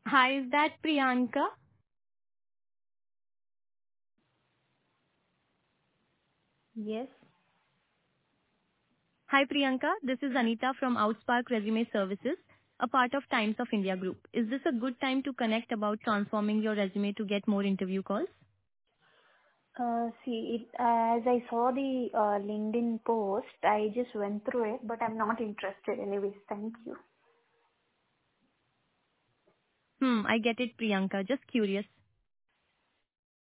Hi, is that Priyanka? Yes. Hi, Priyanka. This is Anita from Outspark Resume Services, a part of Times of India Group. Is this a good time to connect about transforming your resume to get more interview calls? As I saw the LinkedIn post, I just went through it, but I'm not interested anyways. Thank you. I get it, Priyanka. Just curious.